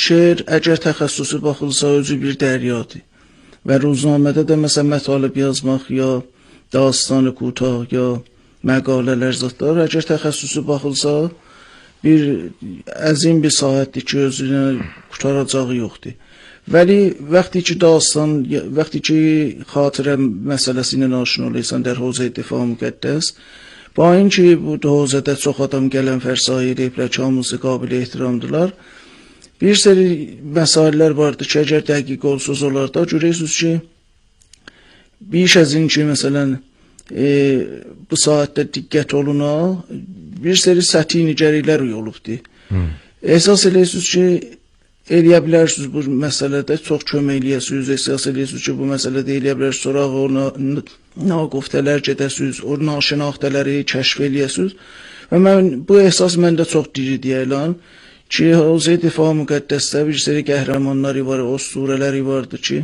şeir əgər təxəssüsü baxılsa özü bir dəryadır və roznamədə də məsələn mətalib yazmaq ya dastanı koutaq ya məqalələr zətlər əgər təxəssüsü baxılsa bir əzim bir sahətdir ki özünə qutaracağı yoxdur. Vəli vəqti ki dastan, vəqti ki xatirə məsələsi ilə aşina olursan در حوزه دفاع مقدس با اینکه bu حوزədə çox adam gələn fərsayı ediblər ki hamısı qabil ehtiramdılar. Bir seri məsələlər vardı ki əgər dəqiq olsuz olar da görürsünüz ki bir şəzin ki məsələn bu saatdə diqqət oluna bir seri səthi nigarilər olubdu. Əsas eləyirsiniz ki eləyə bilərsiniz bu məsələdə çox kömək eləyəsiniz, əsas eləyirsiniz ki bu məsələdə eləyə bilərsiniz, sonra ona naqoftələr gedəsiniz, o naşinaxtələri kəşf eləyəsiniz və mən bu əsas məndə çox diridir elan ki Hövzə Difaa Müqəddəsdə bir seri qəhrəmanları var, o surələri vardı ki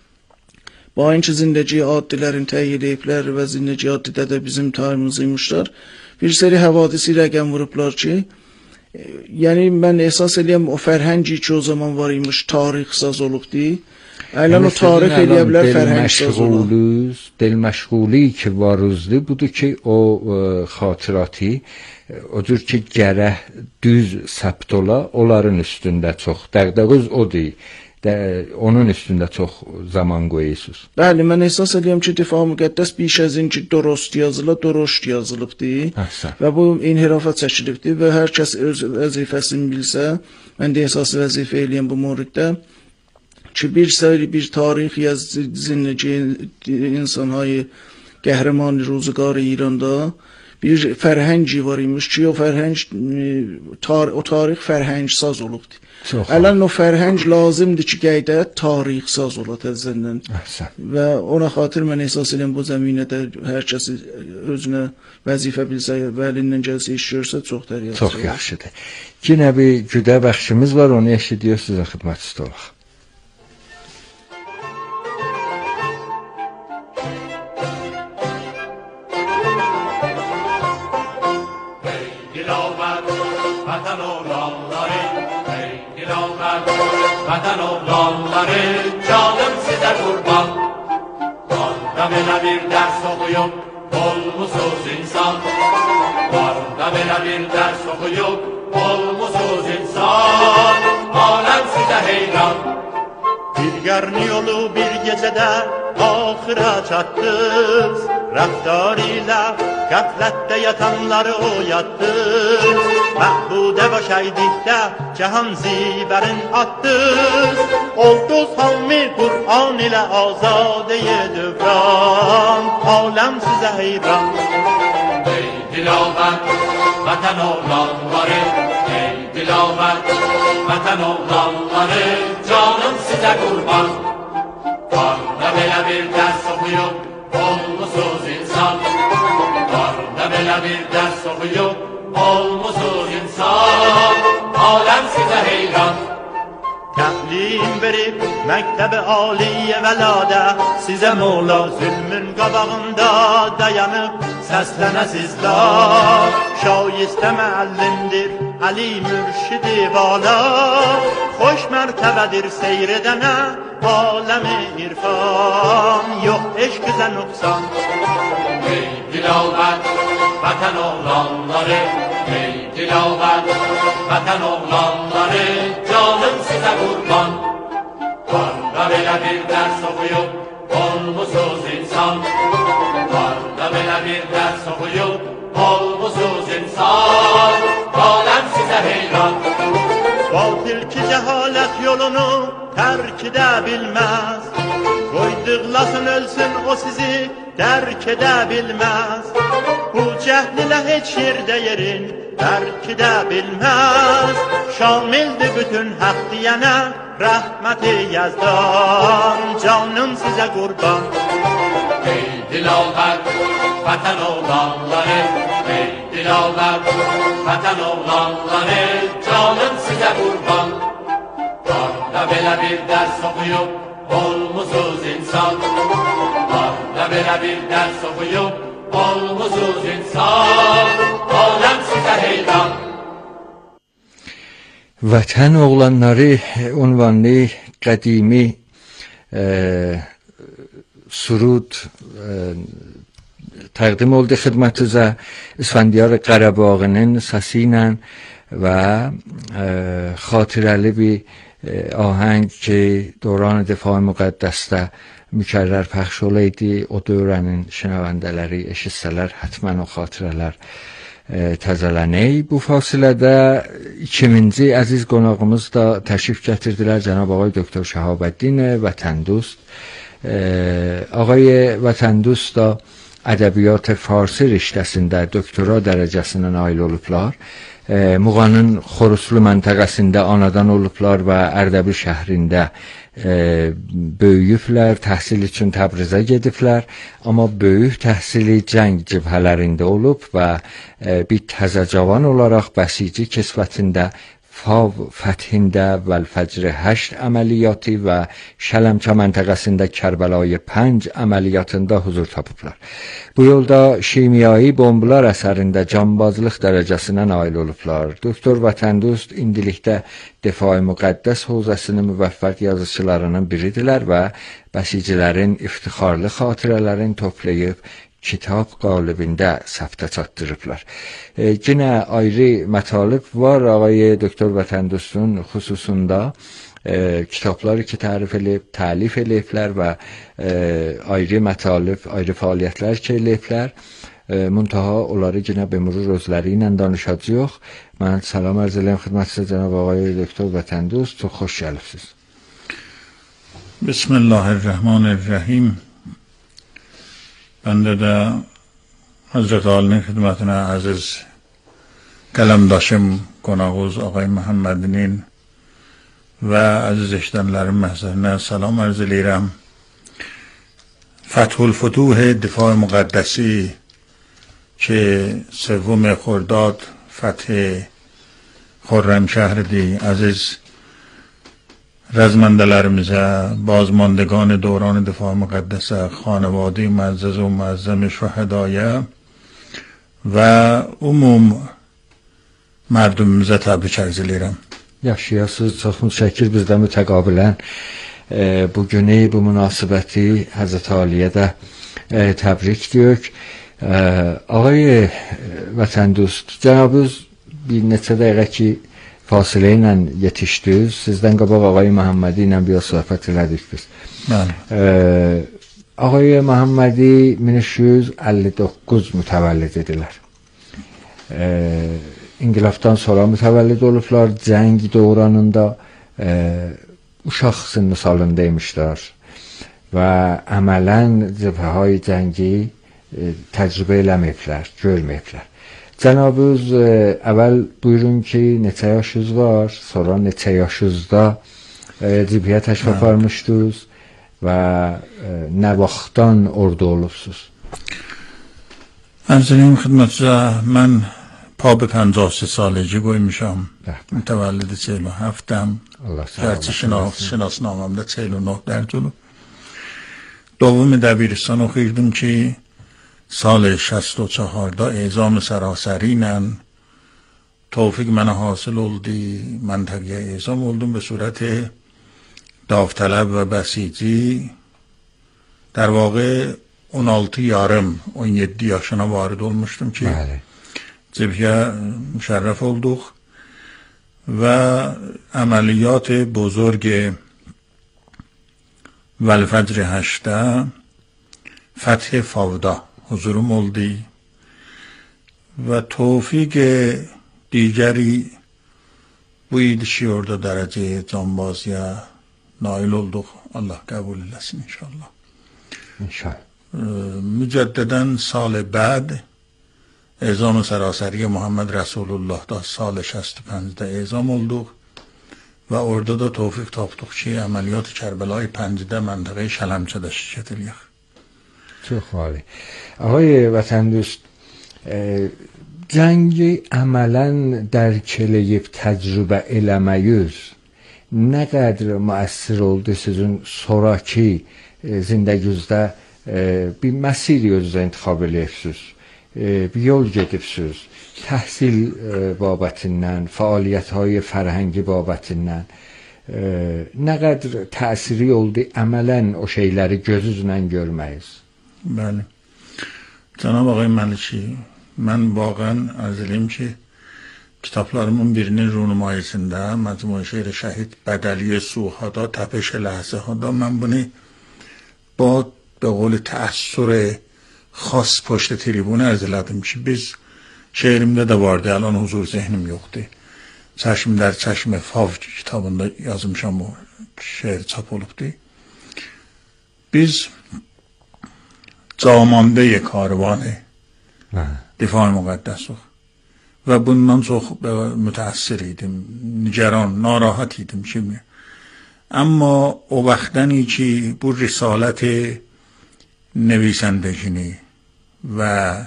با اینکه زندگی عادیlərin təyin ediblər və zindagi addidə də bizim tariximizmişlər. Bir seri havadisi rəqəm vurublar ki, yəni mən əsas eləyəm o fərhəngi ki o zaman var imiş tarixsaz olubdu. Ələn o tarix eləyə bilər fərhəngsaz olur. Del məşğuli ki varızdı budur ki o xatirati o cür ki gərək düz səbt ola onların üstündə çox dəqdəğüz odur. Onun üstündə çox zaman qoyuyorsunuz. Bəli, mən əsas edirəm ki, Difaa Müqəddəs bir şəzin ki, dorost yazılıbdı və bu inhirafa çəkilibdi və hər kəs öz vəzifəsini bilsə, mən də əsas vəzifə eləyəm bu moriddə ki, bir tarix yaz zindagi insanhay qəhrəman ruzigar İranda bir fərhəngi var imiş ki, o fərhəng o tarix fərhəngsaz olubdu. Ələn o fərhəng lazımdır ki, qeydə tarixsaz ola təzəndən. Və ona xatir mən əsas eləm bu zəminədə hər kəsi özünə vəzifə bilsə və əlindən gəlsə iş görsə çox dəriyədir. Çox yaxşıdır. Yine bir güdə bəxşimiz var, onu eşidiyor sizə xidmətçisi olaq. Vatan oğlanları canım size kurban. Var da böyle bir ders okuyup olmuşuz insan. Var da böyle bir ders okuyup olmuşuz insan. Alem size heyran. Bir qarni yolu bir gecədə axıra çatdınız. Rəftarıyla qəflətdə yatanları oyatdınız. Məhbudə başaydikdə cahan zivərin attınız. Olduz hammi Qur'an ilə azadəyə dövran. Aləm sizə heyran. Ey dilavət, vətən oğlanları. Ey dilavət, vətən oğlanları. Canım size kurban. Var da belə bir ders okuyup olmuşuz insan. Var da belə bir ders okuyup olmuşuz insan. Alem size heyran. Təlim verib məktəb-i aliyə vəladə sizə mola zülmün qabağında dayanıb səslənəsizlər. Şayistə müəllimdir Ali Mürşidi vala. Xoş mərtəbədir seyr edənə aləm-i irfan. Yox eşq-i nüqsan. Ey dilavət, vətən oğlanları. Ey dilavət, vətən oğlanları. Canım size kurban. Var da belə bir ders okuyup olmuşuz insan. Var da belə bir ders okuyup olmuşuz insan. Alem size heyran. Batil ki cehalet yolunu terk edebilmez. Koyduğlasın ölsün o sizi terk edebilmez. Bu cehlilə heç yerdə yerin terk edebilmez. Şamildir bütün hak diyene rahmeti yazdan. Canım size kurban. Ey dilavət, vətən oğlanları. Ey dilavət, vətən oğlanları. Canım size kurban. Var da belə bir ders okuyup olmuşuz insan. Var da belə bir ders okuyup olmuşuz insan. Alem size heyran. Vətən oğlanları unvanlı qədimi surud təqdim oldu xidmətinizə. İsfəndiyar Qarabağının səsi ilə və xatirəli bir ahəng ki, Dövran Difai Müqəddəsdə mükərrər pəxş olaydı. O dövrənin şənəvəndələri eşitsələr, həttəmən o xatirələr təzələnək. Bu fasilədə 2000-ci əziz qonağımız da təşrif gətirdilər. Cənab Ağay Doktor Şəhabəddin Vətəndost. Ağay Vətəndost da ədəbiyyat farsi riştəsində doktora dərəcəsinə nail olublar. Muğanın Xoruslu məntəqəsində anadan olublar və Ərdəbil şəhrində böyüyüblər, təhsil üçün Təbrizə gediblər, amma böyük təhsili cəng cəbhələrində olub və bir təzə cavan olaraq bəsici kisvətində Fav fəthində və Fəcr 8 əməliyyatı və Şələmçə məntəqəsində Kərbəlayı 5 əməliyyatında huzur tapıblar. Bu yolda şimyai bombalar əsərində cambazlıq dərəcəsinə nail olublar. Doktor Vətəndost indilikdə Difai Müqəddəs hövzəsinin müvəffəq yazıçılarının biridirlər və bəsicilərin iftixarlı xatirələrini toplayıb kitab qalibində səbtə çatdırıblar. Yenə ayrı mətalib var ağay Doktor Vətəndostun xüsusunda kitabları ki tərif edib, təlif ediblər və ayrı mətalib, ayrı fəaliyyətlər ki ediblər. Muntaha onları yenə bemurur özləri ilə danışacağıq. Mən salam arz edirəm xidmətinizə cənab ağay Doktor Vətəndost. Çox xoş gəlibsiniz. Bismillahirrahmanirrahim. Bəndə də Həzrət Alinin xidmətinə əziz qələmdaşım, qonağız Ağay Məhəmmədinin və əziz eşidənlərin məhzərinə salam arz edirəm. Fəthül Fütuh Difai Müqəddəsi ki, 3 خرداد فتح خرمشهرdir. Əziz رزمندələrimizə, بازماندگان دوران دفاع مقدسه، خانواده معزز و معظم شهدای و umum مردمimizə təbrik arz edirəm. Yaşayasınız, çox mütəşəkkir. Biz də mütəqabilən bu günü, bu münasibəti Həzrət Aliyə də təbrik diyoruz. Ağay Vətəndost, cənabınız bir neçə dəqiqə ki fasilə ilə yetişdiniz. Sizdən qabaq Ağay Məhəmmədi ilə bir söhbət elədik biz. Ağay Məhəmmədi 1359 mütəvəllid idilər. İnqilabdan sonra mütəvəllid olublar. Cəng dövranında uşaq sınıf salındaymışlar və əmələn cəbhəhay cəngi təcrübə eləməyiblər, görməyiblər. Cənabınız əvvəl buyurun ki, neçə yaşınız var, sonra neçə yaşınızda cəbhəyə təşrif aparmışdınız və nə vaxtdan orada olubsuz? Arz edirəm xidmətinizə, mən پا به 53 سالگی qoymuşam. متولد 47م. گرچه شناسنامه‌مdə 49 dərc olub. دوم دبیرستان oxuyurdum ki, سال 64 اعزام سراسری ilə توفیق mənə حاصل oldu. منطقه اعزام oldum به صورت داوطلب و بسیجی. در واقع 16 yarım 17 yaşına varid olmuştum ki cəbhəyə müşərrəf olduq və əməliyyat buzurg Vəl-Fəcr 8-də Fəth Favda huzurum oldu və توفیق دیگری bu idi ki, orada dərəcəyə canbaziyə nail olduq. Allah qəbul eləsin inşallah. İnşallah. müجدداً سال بعد اعزام سراسری محمد رسول الله دا سال 65 اعزام olduq و orada da توفیق tapdıq ki, əməliyyat Kərbəlayı 5-də məntəqə Şələmçədə şirkət eləyək. Çox xali. Ağay Vətəndost, cəngi əmələn dərk eləyib təcrübə eləməyiz nə qədər müəssir oldu sizin sonraki zindəgizdə bir məsiri özünüzə intikhab eləyəksiniz. bir yol gedibsiz. Təhsil babətindən, fəaliyyətlər fərhəngi babətindən nə qədər təsiri oldu əmələn o şeyləri gözünüzlə görməyiz? بله جناب آقای ملکی من واقعا عزیزیم که کتابlarımın birinin رونماییسində مجموعه شعر شهید بدلی سوهادا تپش لحظه هادا من bunu با به قول تأثیر خاص پشت تریبون عرض elədim ki biz şehrimdə də vardı الان huzur zehnim yoxdur Çeşm در چشم فاو kitabında yazmışam o şeir çap olubdu biz Camande karvanı difai müqəddəsuq və bundan çox mütəəssir idim, nigeran, narahat idim kimi. Amma o vaxtdəni ki bu risalət نویسندگی و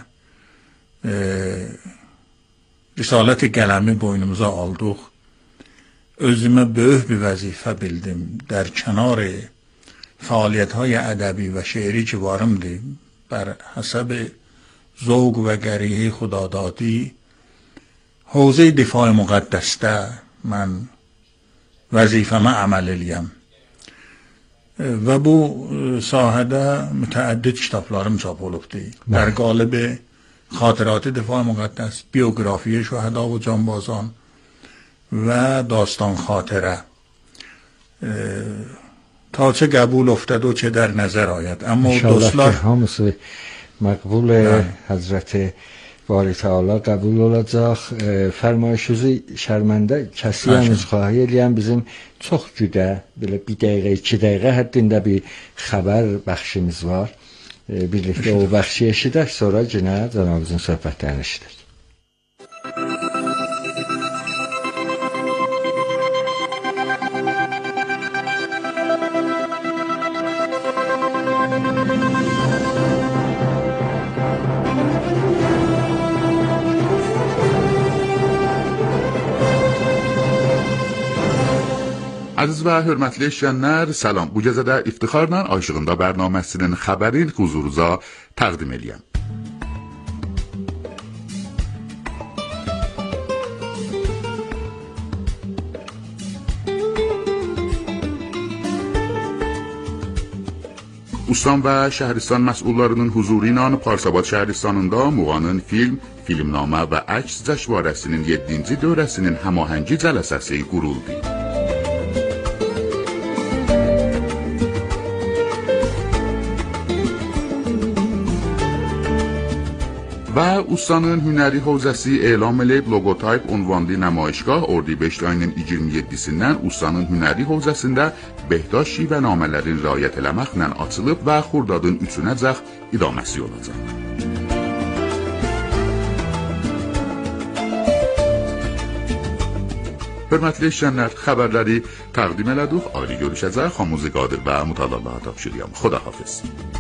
risalət qələmi boynumuza aldıq. Özümə böyük bir vəzifə bildim. در کنار فعالیت‌های ادبی و شعری که وارمدی بر حسب ذوق و گریه خدادادی حوزه دفاع مقدسته من وظیفه‌م عمل eləyəm و bu sahədə mütəəddid kitablarım çap olubdu. در قالب خاطرات دفاع مقدس، بیوگرافی شهدا و جانبازان و داستان خاطره تا چه قبول افتد و چه در نظر آید. اما دوستlar hamısı məqbul Həzrəti Bari Teala qəbul olacaq. Fərmayışınızı şərməndə kəsiyəmiz xahiş edirəm. Bizim çox güdə belə 1 dəqiqə 2 dəqiqə həddində bir xəbər bəxşimiz var. Birlikdə o bəxşi eşidək, sonra yenə cənabımızın söhbətlərini eşidək. Aziz və hörmətli eşidənlər, salam. Bu gecədə İftixarla Aşığında bərnaməsinin xəbərin huzurunuza təqdim edirəm. Ustan və Şəhristan məsullarının huzuru ilə Parsabad şəhristanında Muğanın film, filmnamə və əks cəşvarəsinin 7-ci dövrəsinin həmahəngi cələsəsi quruldu. و Ustanın hünəri hövzəsi elan edib loqotayp ünvanlı nümayişgah Ordibehişt ayının 27-sindən Ustanın hünəri hövzəsində Behdaş şivənamələrin riayət eləməklə açılıb və Xurdadın 3-ünəcək idaməsi olacaq. Hörmətli eşidənlər, xəbərləri təqdim elədik. Ayrı görüşəcək. Xamuzi Qadir və Mutalallaha tapşırıram. Xudahafiz.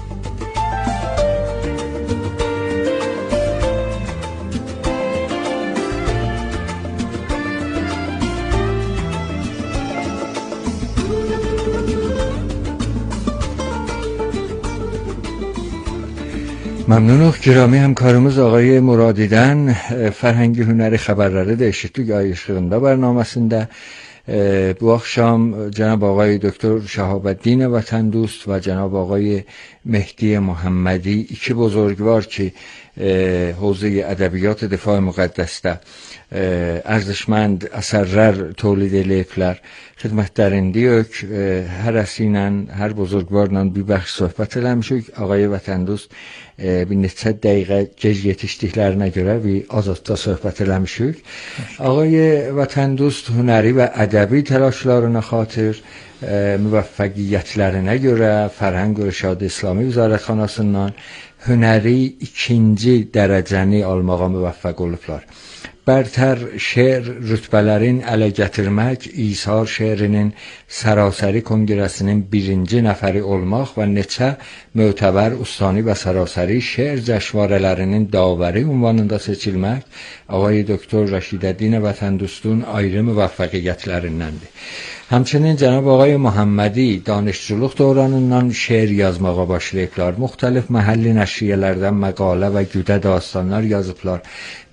ممنونم گرامی همکارımız آقای مرادیدن فرهنگی هنری خبرları da eşittik Ay Işığında برنامesinde. Bu akşam Cenab آقای دکتر شهاب‌الدین وطندوست و جناب آقای مهدی محمدی iki بزرگوار که حوزه ədəbiyyat دفاع مقدسdə ارزشمند əsərlər tolid eləyiblər. Xidmətlərindəyik. Hərəsi ilə, hər buzurgvarla bir bəxş söhbət eləmişik. Ağay Vətənduz bir neçə dəqiqə gec yetişdiklərinə görə bir azadda söhbət eləmişik. Ağay Vətənduz hünəri və ədəbi təlaşlarına xatir müvəffəqiyyətlərinə görə Fərhəng İrşad İslami Vəzarətxanasından hünəri 2-ci dərəcəni almağa müvəffəq olublar. Bərtər şeir rütbələrin ələ gətirmək, İsar şeirinin sərasəri konqresinin birinci nəfəri olmaq və neçə mötəbər ustani və sərasəri şeir cəşvarələrinin davəri ünvanında seçilmək Ağay Doktor Rəşidəddin Vətəndostun ayrı müvəffəqiyyətlərindəndir. Həmçinin Cənab Ağay Muhammedi danışçılıq dövründən şeir yazmağa başlayıblar. Müxtəlif məhəlli nəşriyyələrdən məqalə və güdə dastanlar yazıblar.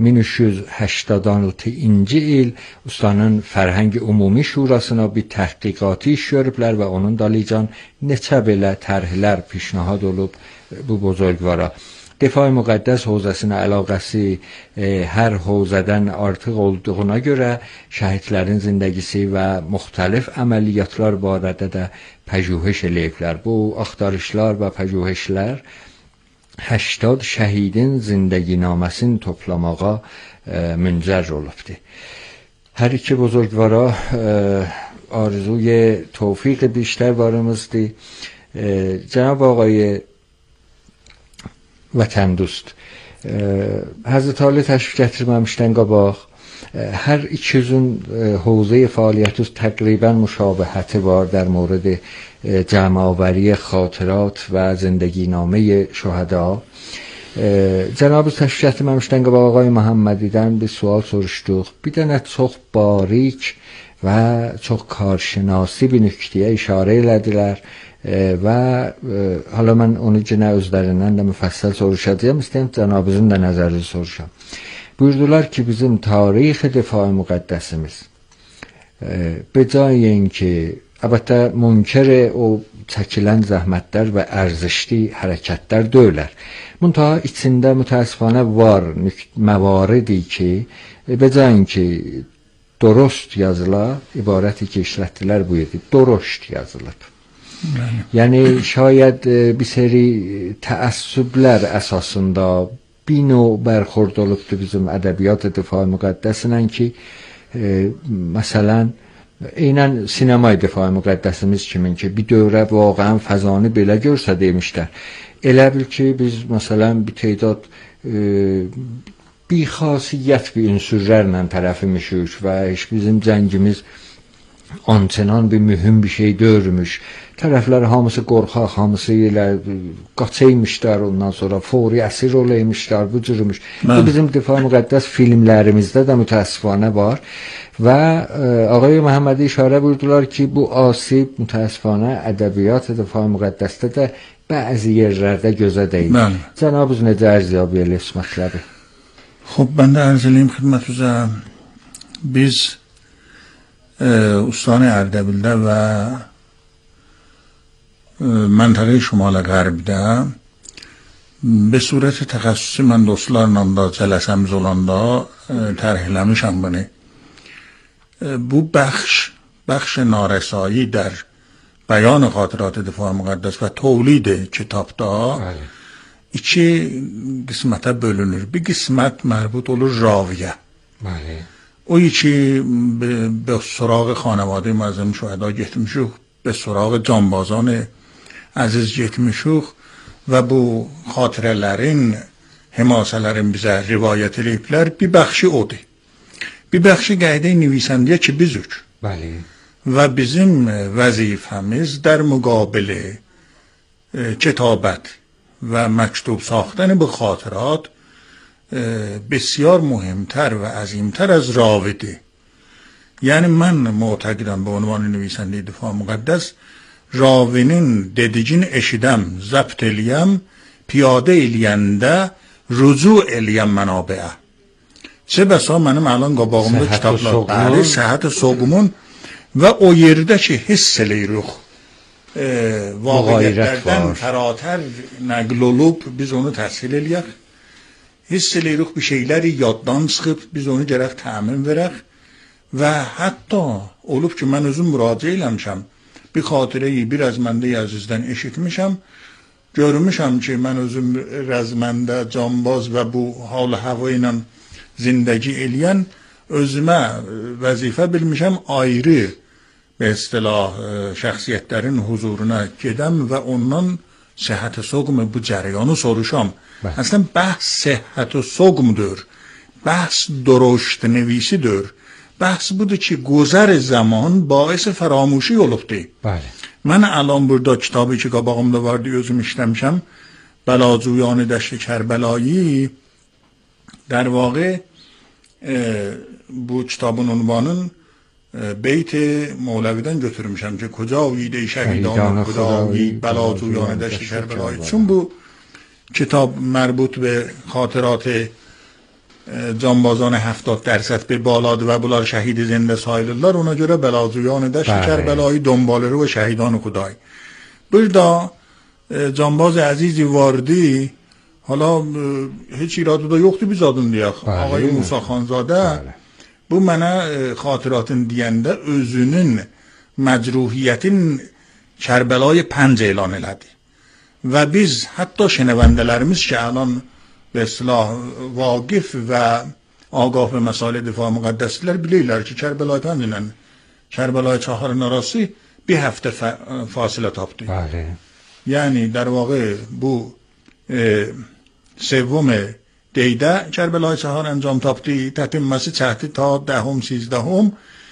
1386-cı il ustanın Fərhəng Ümumi Şurasına bir təhqiqatı iş görüblər və onun dalıcan neçə belə tərhlər pişnahad olub bu buzurgvara. Difai Müqəddəs hövzəsinə əlaqəsi hər hövzədən artıq olduğuna görə şəhidlərin zindəgisi və müxtəlif əməliyyatlar barədə də pəjühüş eləyiblər. Bu axtarışlar və pəjühüşlər 80 şəhidin zindəginaməsini toplamağa müncər olubdur. Hər iki buzurgvara arzuy توفیق بیشتر varımızdır. Cənab Ağay Vətəndost, Həzrət Ali təşrif gətirməmişdən qabaq hər ikizin hövzə fəaliyyəti təqribən müşabəhəti var در مورد جمع‌آوری خاطرات و زندگینامه شهدا. Cənab təşrif gətirməmişdən qabaq Ağay Məhəmmədidən bir sual soruşduq. Bir dənə çox barik və çox karşınasi bir nüktəyə işarə elədilər. Və hala mən onu yenə özlərindən də müfəssəl soruşacağım. İstəyirəm cənabınızın da nəzərini soruşam. Buyurdular ki, bizim tarixi difai müqəddəsimiz becai اینکه əlbəttə münkər o çəkilən zəhmətlər və ərzişli hərəkətlər deyilər. Muntaha içində mütəəssifانه var məvaridi ki, becai اینکه درست yazıla, ibarəti ki işlətdilər bu idi. Dorost yazılıb. Yəni şayad bir seri təəssüblər əsasında bir növ bərxurd olubdur bizim ədəbiyyat difai müqəddəsinə ki, məsələn, eynən sinema difai müqəddəsimiz kimin ki, bir dövrə vaqəən fəzanı belə görsə demişlər. Elə bil ki, biz məsələn bir tədad bir xasiyyət bir ünsürlərlə tərəfimişik və bizim cəngimiz ançenan bir mühüm bir şey dörmüş. Tərəflər hamısı qorxaq, hamısı ilə qaçaymışlar, ondan sonra fori əsir olaymışlar, bu cürmüş. Bu bizim difai müqəddəs filmlərimizdə də mütəəssifانه var və Ağay Məhəmmədi işarə buyurdular ki, bu asib mütəəssifانه ədəbiyyat difai müqəddəsdə də bəzi yerlərdə gözə dəyir. Cənabınız necə ərziyyabı eləyirsiniz mətləbi? خب بنده عرض الیم خدمتتون biz استان اردبیل و منطقه شمال غربdə به صورت تخصصی من dostlarla da cələsəmiz olanda tərhləmişəm bunu. Bu بخش نارسایی در بیان خاطرات دفاع مقدس و تولید کتابda iki qismətə bölünür. Bir qismət mərbut olur raviyə. O iki به سراغ خانواده معظم شهدا getmişik, به سراغ جانبازان عزیز getmişik və bu xatirələrin, həmasələrin bizə rivayət ediblər. Bir bəxşi odur. Bir bəxşi qayda نویسنده ki bizük. Və bizim vəzifəmiz در مقابل کتابت و مکتوب ساختن به خاطرات بسیار مهمتر و عظیمتر از راویده. یعنی من معتقدم به عنوان نویسنده دفاع مقدس راوinin dedicini eşidəm, zəbt eləyəm, piyadə eləyəndə rücu eləyəm mənabəyə. Çə bəsa mənim ələn qabağımda kitablar, səhət soğumun və o yerdə ki hiss eləyirik. Vaqiyyətlərdən fəratər nəql olub, biz onu təhsil eləyək. Hiss eləyirik bir şeyləri yaddan çıxıb, biz onu gərək təmin verək. Və hətta olub ki, mən özüm müraciə eləmişəm, bir xatirəyi bir az məndə əzizdən eşitmişəm, görmüşəm ki, mən özüm rəzməndə, canbaz və bu hal-hava ilə zindəgi eləyən özümə vəzifə bilmişəm, ayrı به اصطلاح şəxsiyyətlərin huzuruna gedəm və ondan səhhət-i soqm bu cərəyanı soruşam. Əslən bəhs səhhət-i soqmdur. بحث درشت نویسیdir. بحث budur ki گذر زمان باعث فراموشی olubdu. بله. من الان burada kitabı ki qabağımda vardı özüm işləmişəm. Bəlacuyani Dəşt Kərbəlایی در واقع bu kitabın ünvanın بیت مولویدن götürmüşəm ki کجایید شهیدان خدایی بلاجویان دشت کربلایی. چون bu کتاب مربوط به خاطرات جانبازان 70% به بالاdır و bunlar şəhid زنده sayılırlar. Ona görə بلاجویان دشت کربلایی دنباله رو شهیدان خدایی. burada جانباز عزیزی واردی حالا هیچ ایرادی da yoxdur biz adını deyək. Ağay Musa Xanzadə bu mənə xatıratın deyəndə özünün məcruhiyyətin Kərbəlayı 5 elan elədi. Və biz hətta şənəvəndələrimiz ki الان به اصطلاح واقف و آگاه به مسائل دفاع مقدسlər bilirlər ki Kərbəlayı 5 ilə Kərbəlayı 4 arası bir həftə fasilə tapdı. بله. یعنی در واقع bu سوم دیده کربلای 4 انجام tapdı. Tətimməsi çəkdi ta 10-üm, 13-üm,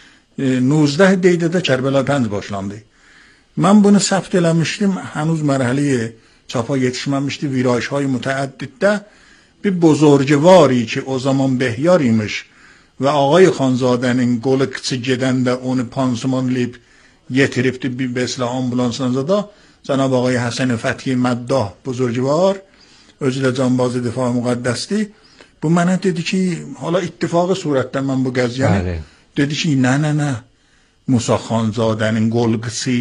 19 دیده کربلای 5 başlandı. من bunu ثبت eləmişdim. هنوز مرحله çapa yetişməmişdi. Virajهای متعددdə bir bozorgvari ki o zaman Behyar imiş və Ağay Xanzadənin qolu qıçı gedəndə onu pansumanlayıb yetiribdi bir beslə ambulansınıza da Cenab-ı Ağay Həsən Fəthi Məddah buzurgvar özü də canbaz difaa müqəddəsdir. Bu mənə dedi ki, hala ittifaqı surətdə mən bu gəziyəni dedi ki, nə Musa Xanzadənin qol qısı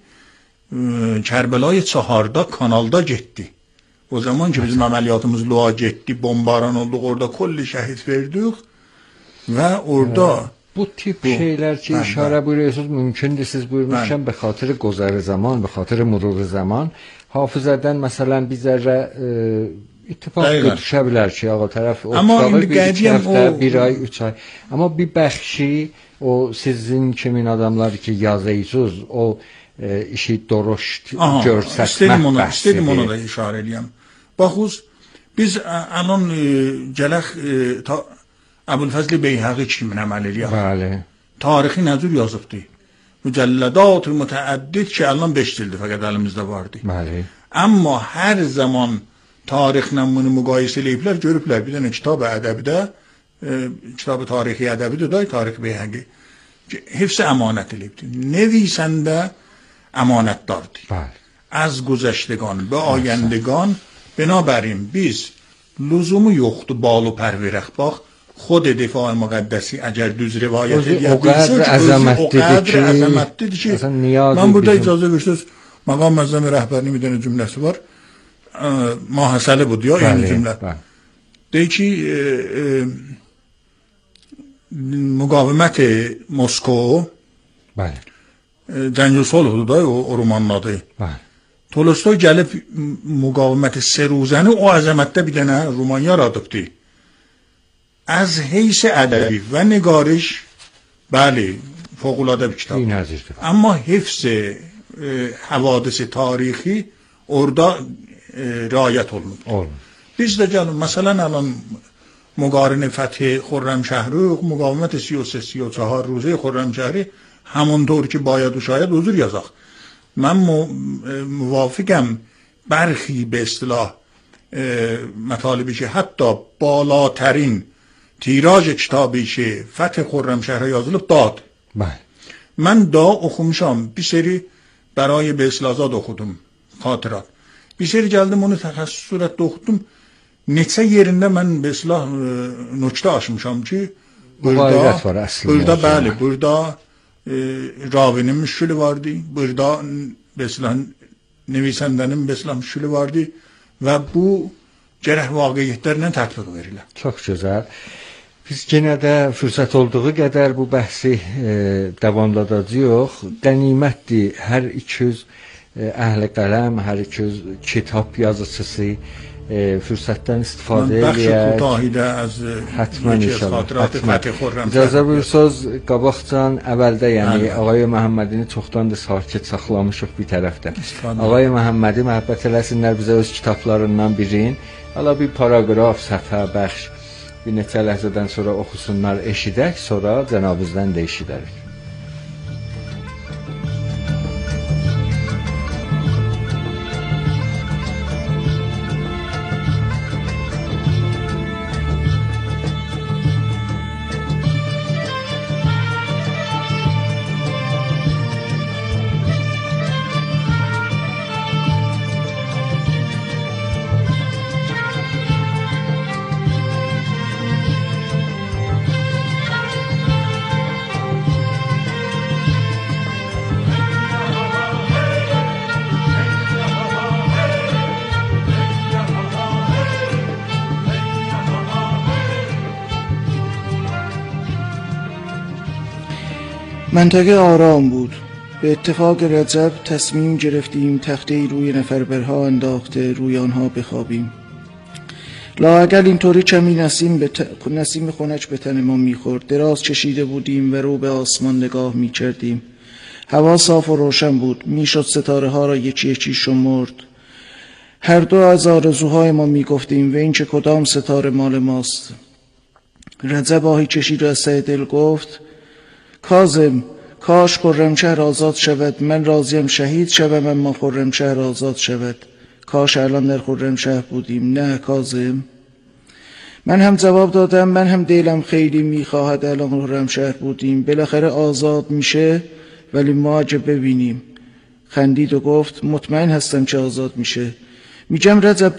Kərbəlayı 4-da kanalda getdi. O zaman ki bizim əməliyyatımız Lua getdi, bombaran olduq, orada kolli şəhid verdik və orada bu tip şeyler ki işare buyuruyorsunuz mümkündür. Siz buyurmuşken be xatir گذر zaman, be xatir مرور zaman hafızadan mesela bir zərrə ittifaq düşə bilər ki, ağa tərəf o kitabı bir ay, 3 ay. Amma bir bəxşi o sizin kimin adamları ki yazıysınız, o işi doroşt görsətmək bəhsidir. İstədim onu da işarə edeyim. Baxız, biz الان gələk Əbülfəzl Beyhəqi kimin əməl eləyək? Bəli. Tarixi nəzür yazıbdı. Mücəllədat mütəəddid ki, الان 5 cildi fəqət əlimizdə vardı. Bəli. Amma hər zaman tarixlə bunu müqayisə eləyiblər, görüblər. Bir dənə kitab ədəbidə, kitab tarixi ədəbidir da, Tarix Beyhəqi. Hepsi əmanət eləyibdi. Nevisəndə əmanətdardır. Bəli. Az گذشتگان به آیندگان بنابراین biz لزوmu yoxdur balu pərvirək. Bax, خود دفاع مقدسی اگر düz rivayet edilsə, o qədər əzəmətlidir ki, mən burada icazə verirsiniz, Maqam Məzzəmi rəhbərinin bir dənə cümləsi var. Mahəsəli bu diyor, eyni cümlə. Deyir ki, müqavimət Moskva Cəngül Solhdur da o romanın adı. Tolstoy gəlib müqavimət Seruzəni o əzəmətdə bir dənə roman yaradıbdı. از حیث ادبی و نگارش بله فوق العاده bir kitab. اما حفظ حوادث تاریخی orada رعایت olunur. Biz de canım مثلا الان مقارنه فتح خرمشهر مقاومت 33-34 روزه خرمشهری همونطور که باید و شاید حضور yazaq. من موافقم برخی به اصطلاح مطالبی که حتی بالاترین تیراژ کتابی که فتح خرمشهر yazılıb dad. من دا oxumuşam. Bir seri برای به اصلاح زاد oxudum. Xatırat. Bir seri gəldim onu təxəssüs surətdə oxudum. Neçə yerində mən به اصلاح nöqtə aşmışam ki burada bəli, burada ravinin müşkülü vardı. Burada به اصلاح نویسندənin به اصلاح müşkülü vardı və bu gərək vaqiyyətlərlə tətbiq verilir. Çox gözəl. Biz yenə də fürsət olduğu qədər bu bəhsi davamladacağıq. Qənimətdir hər 200 əhli qələm, hər 200 kitab yazıcısı fürsətdən istifadə edək. Həttəmən inşallah. İcazə buyursanız qabaqcan əvvəldə, yəni Ağay Məhəmmədini çoxdan da sakit saxlamışıq bir tərəfdə. Ağay Məhəmmədi məhəbbət eləsinlər bizə öz kitablarından birin. Hala bir paragraf, səfhə, bəxş bir neçə ləhzədən sonra oxusunlar, eşidək, sonra cənabınızdan da eşidərik. منطقه آرام بود. به اتفاق رجب تصمیم گرفتیم تخته‌ای روی نفربرها انداخته روی آنها بخوابیم. لااقل اینطوری کمی نسیم خنک به تن ما میخورد. دراز کشیده بودیم و رو به آسمان نگاه میکردیم. هوا صاف و روشن بود. میشد ستاره ها را یکی یکی شمرد. هر دو از آرزوهای ما میگفتیم و این که کدام ستاره مال ماست. رجب آهی کشید و از ته دل گفت: کاظم، کاش خرمشهر آزاد شود. من راضیم شهید شوم اما خرمشهر آزاد شود. کاش الان در خرمشهر بودیم. نه کاظم. من هم جواب دادم: من هم دلم خیلی میخواهد الان خرمشهر بودیم. بالاخره آزاد میشه، ولی ما اگه ببینیم. خندید و گفت: مطمئن هستم که آزاد میشه. میگم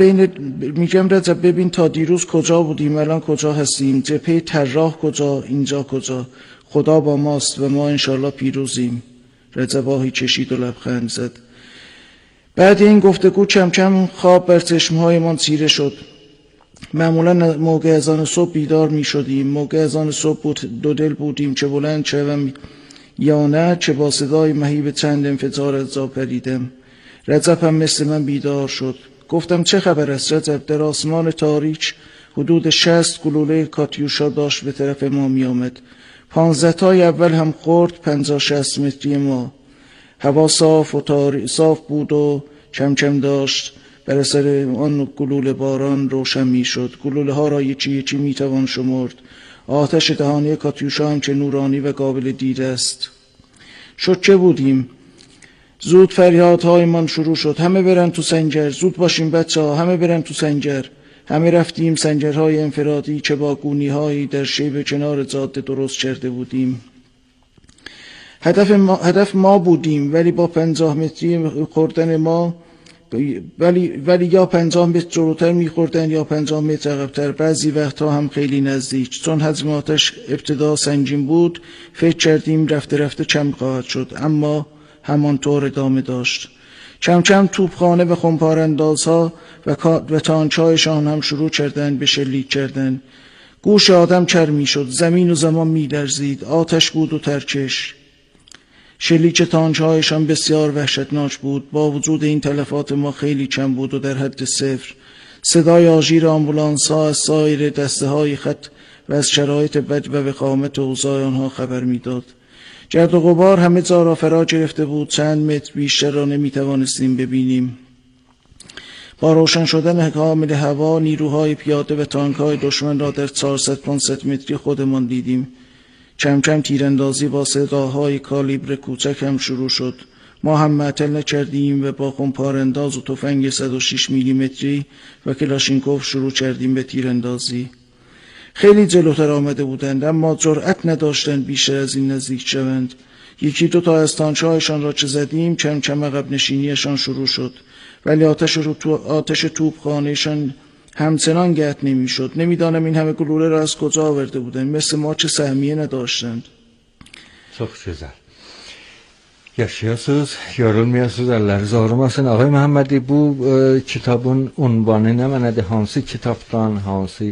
رجب ببین تا دیروز کجا بودیم، الان کجا هستیم. جبهه طراح کجا، اینجا کجا. خدا با ماست و ما انشالله پیروزیم. رجب آهی کشید و لبخند زد. بعد این گفتگو کم کم خواب بر چشمهایمان چیره شد. معمولا موقع اذان صبح بیدار می شدیم. موقع اذان صبح دو دل بودیم که بلند شوم یا نه، که با صدای مهیب چند انفجار از جا پریدم. رجب هم مثل من بیدار شد. گفتم: چه خبر است رجب؟ در آسمان تاریک حدود 60 گلوله کاتیوشا داشت به طرف ما می آمد. 15 تای اول هم خورد 50-60 متری ما. هوا صاف بود و کم کم داشت بر اثر آن گلوله باران روشن می شد. گلوله ها را یکی یکی می توان شمرد. آتش دهانی کاتیوشا هم که نورانی و قابل دید است. شوکه بودیم. زود فریادهایمان شروع شد: همه برن تو سنگر، زود باشیم بچه ها، همه برن تو سنگر. همه رفتیم سنگرهای انفرادی که با گونی‌هایی در شیب کنار جاده درست کرده بودیم. هدف ما بودیم، ولی با 50 متری خوردن ما ولی یا 50 متر جلوتر می‌خوردن یا 50 متر عقب‌تر. بعضی وقتها هم خیلی نزدیک. چون حجم آتش ابتدا سنگین بود، فکر کردیم رفته رفته کم خواهد شد، اما همانطور ادامه داشت. کم کم توپخانه و خمپاراندازها و تانک‌هایشان هم شروع کردند به شلیک کردن. گوش آدم کر می شد. زمین و زمان می لرزید. آتش بود و ترکش. شلیک تانک‌هایشان بسیار وحشتناک بود. با وجود این تلفات ما خیلی کم بود و در حد صفر. صدای آژیر آمبولانس‌ها از سایر دسته‌های خط و از شرایط بد و وخامت اوضاع آنها خبر می‌داد. گرد و غبار همه جا را فرا گرفته بود. چند متر بیشتر را نمی‌توانستیم ببینیم. با روشن شدن کامل هوا، نیروهای پیاده و تانک‌های دشمن را در 400-500 متری خودمان دیدیم. کم کم تیراندازی با صداهای کالیبر کوچک هم شروع شد. ما هم معطل نکردیم و با خمپارانداز و تفنگ 106 میلیمتری و کلاشینکوف شروع کردیم به تیراندازی. خیلی جلوتر آمده بودند، اما جرأت نداشتند بیشتر از این نزدیک شوند. یکی دو تا از تانک‌هایشان را که زدیم، کم کم عقب نشینیشان شروع شد، ولی آتش توپخانهشان همچنان قطع نمی‌شد. نمی‌دانم این همه گلوله را از کجا آورده بودند. مثل ما چه سهمیه نداشتند. Çox gözəl. Yaşayasınız, yorulmayasınız, əlləriniz ağrımasın. Ağay Məhəmmədi, bu kitabın ünvanı nə mənadır? Hansı kitabdan, hansı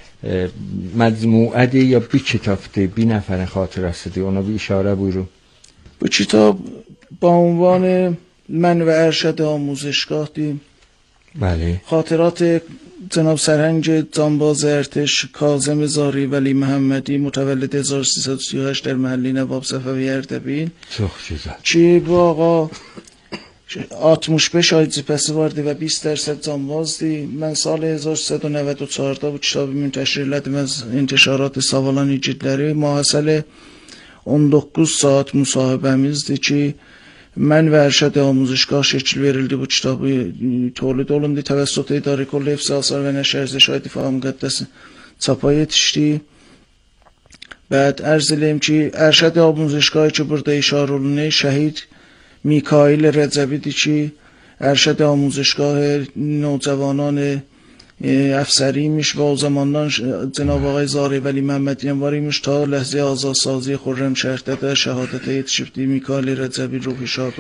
مجموعه یا bir kitabdır, bir nəfərin xatirəsidir, ona bir işarə buyurun. Bu kitab با عنوان من و ارشد آموزشگاهی بله. خاطرات جناب سرهنگ جانباز ارتش کاظم زاری ولی محمدی متولد 1338 در محله نواب صفوی اردبیل çok güzel. که با آقا 65 آیدزیپسی واردی و 20% جانبازدی. من سال 1394 bu kitabı منتشر elədim az intişarat savalan icidləri. Mühasələ 19 saat müsahibəmizdir ki, mən və Ərşəd Amuzişgah şəkil verildi bu kitabı tolid olundu. Təvəssüt İdarə Kollev Siyasar və Nəşr Zəşay Difa Müqəddəsi çapa yetişdi. Bəd ərz eləyim ki, Ərşəd Amuzişgah ki, burada işarə olunur, şəhid Mikail Rəcəbidir ki, Ərşəd Amuzişgah navcavanان افسری imiş و o zamandan Cenab-ı Ağay Zari Vəli Məhəmmədiyən var imiş ta ləhzə azadsazi Xürrəmşəhərdə də şəhadətə yetişibdi. Mikail Rəcəbi ruhi şad